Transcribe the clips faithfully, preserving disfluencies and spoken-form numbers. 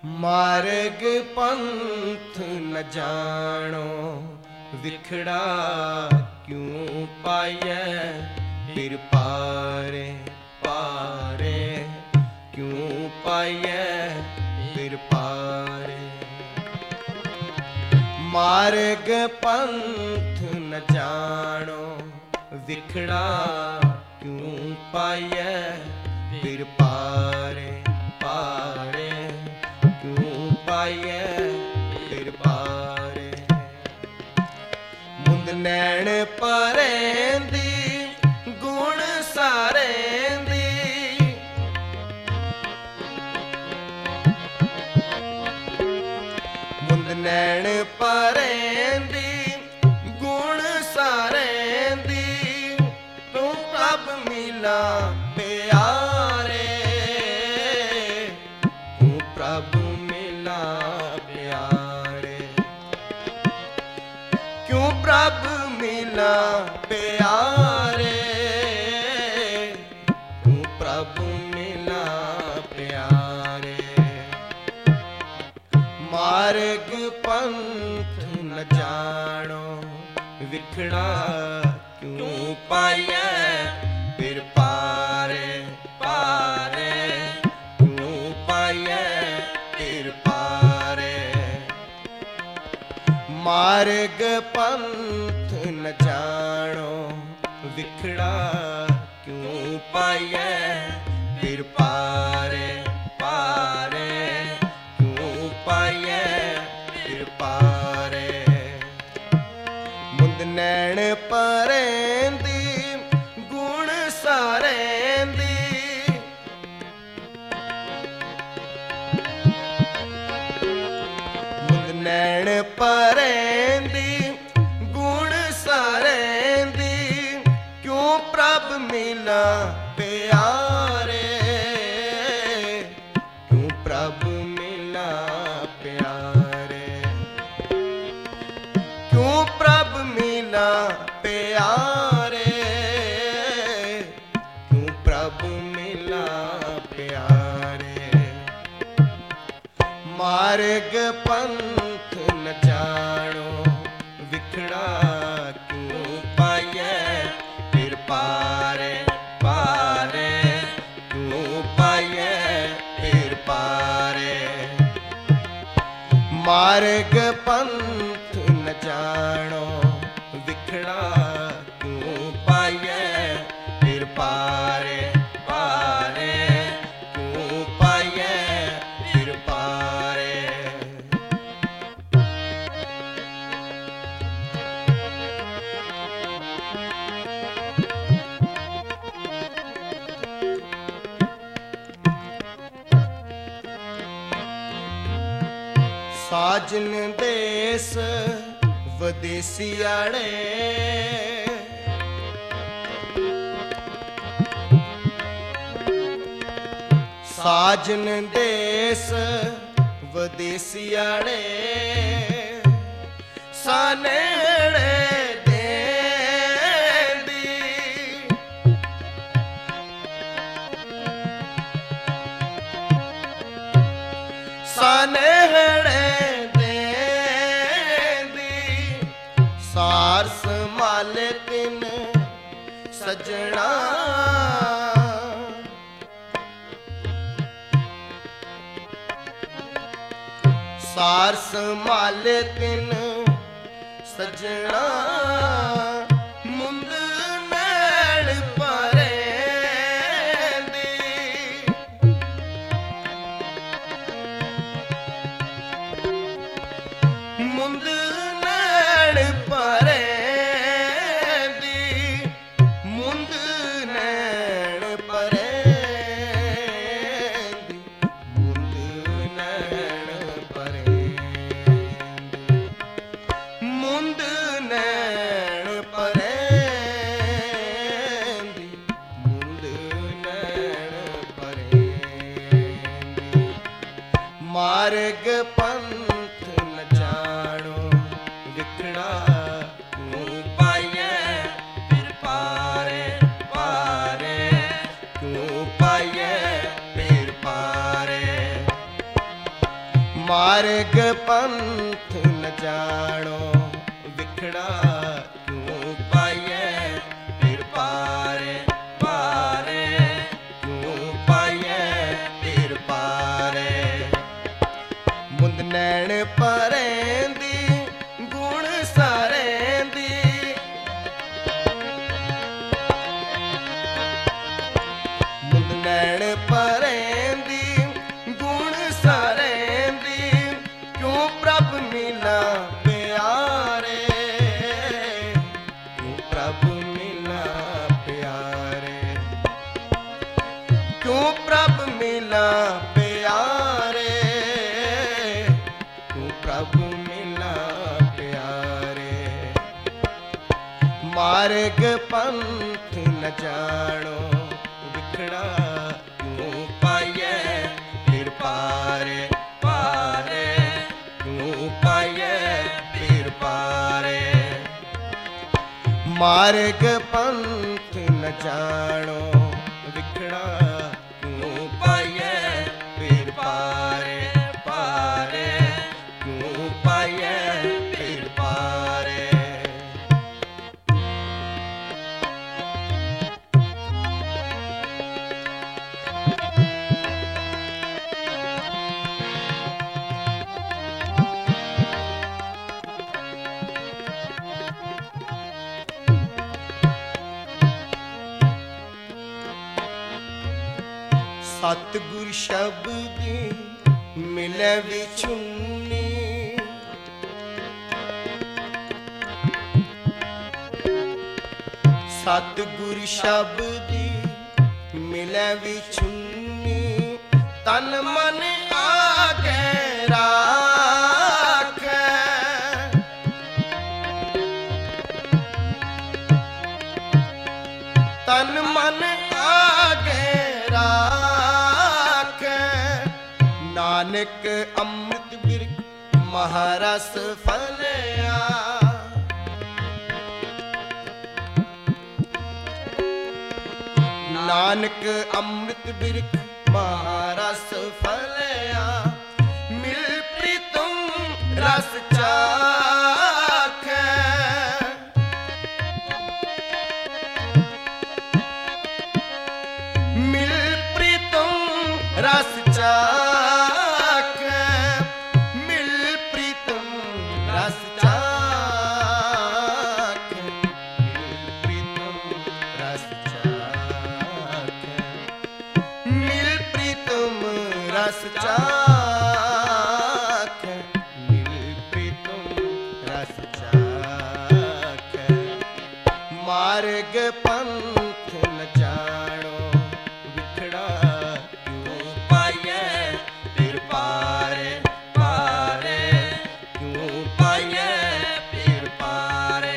मार्ग पंथ न जानो विखड़ा क्यों पाए फिर पारे पारे क्यों पाए फिर पारे। मार्ग पंथ न जानो विखड़ा क्यों पाए फिर पारे पारे क्यों पाए फिर पारे। मुंद नैण परेंदी गुण सारेंदी मुंद नैण परेंदी गुण सारेंदी तू प्रभ मिला प्यारे तू प्रभ मिला प्यारे। क्यों प्रभ मिला प्यारे तू प्रभ मिला प्यारे। मार्ग पंथ न जानो विखड़ा क्यों पाए फिर पारे पारे क्यों पाए फिर पारे। मार्ग पंथ न जानो विखड़ा क्यों पाए फिर पारे पारे क्यों पाए फिर पारे। मुंद नैण परेंदी गुण सारेंदी मुंद नैण परेंदी गुण सारेंदी क्यों प्रभ मिला प्यारे क्यों प्रभ मिला प्यारे। क्यों प्रभ मिला प्यारे क्यों प्रभ मिला प्यारे। मार्ग पंथ न जानो विखड़ा क्यों पाए फिर पारे पारे क्यों पाए फिर पारे। मार्ग पंथ न जानो विखड़ा क्यों पाए फिर पारे पारे क्यों पाए फिर पारे। साजन देश वदेसियाड़े साजन देश वदेसियाड़े सानेड़े देंदी सानेड़े सार संभाले तिन सजना सार संभाले तिन सजना मुंद नैण परेंदी मुंद नैण परेंदी मुंद नैण परेंदी मुंद नैण परेंदी मुंद नैण परेंदी मुंद नैण परेंदी। मार्ग पंथ न जानो विखड़ा क्यों पाए फिर पारे पारे क्यों पाए फिर पारे। मार्ग पंथ न जानो विखड़ा क्यों पाइए फिर पारे पारे क्यों पाइए फिर पारे मुंद नैन परेंदी गुण सारेंदी मुंद नैन परेंदी गुण सारेंदी क्यों प्रभ मिला प्यारे क्यों प्रभ मिला प्यारे क्यों प्रभ मिला प्यारे क्यों प्रभ मिला प्यारे मार्ग पंथ न जानो विखड़ा क्यों पाइए फिर पारे पारे क्यों पाइए फिर पारे मार्ग पंथ न जानो विखड़ा क्यों पाइए फिर पारे पारे क्यों पाइए फिर पारे सतगुर शब्दी मिले विछुन्नी सतगुर शब्दी मिले विछुन्नी तन मन आगे राखे तन मन आगे नानक अमृत बिरख महारस फलया नानक अमृत बिरख महारस फलया मिल प्रीतम रस चाखे मिल प्रीतम रस चाख मिल प्रीतम रस चाख मिल प्रीतम रस चाख मिल प्रीतम रस चाख मार्ग पंथ न जानो विखड़ा क्यों पाइए फिर पारे पारे क्यों पाइए फिर पारे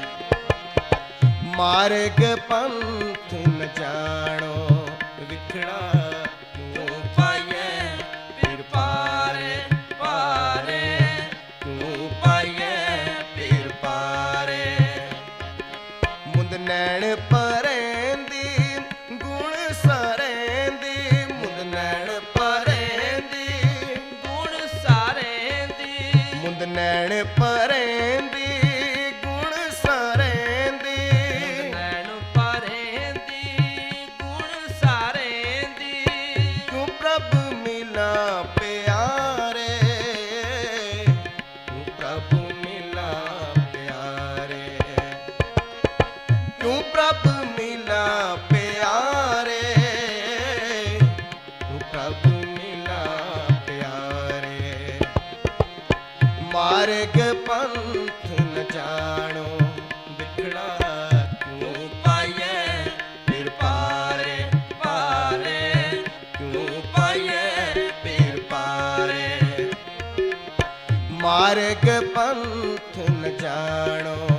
मार्ग पंथ न जानो विखड़ा क्यों पाइए फिर पारे पारे क्यों पाइए फिर पारे मुंद नैन परेंदी गुण सारेंदी मुंद नैन परेंदी गुण सारेंदी मुंद नैन परेंदी गुण सारेंदी नैन परेंदी गुण सारेंदी क्यों प्रभ मिला प्यारे क्यों प्रभ मिला प्यारे क्यों प्रभ मिला प्यारे क्यों प्रभ मिला प्यारे मार्ग पंथ न जानो विखड़ा क्यों पाइए फिर पारे पारे क्यों पाइए फिर पारे मार्ग पंथ न जानो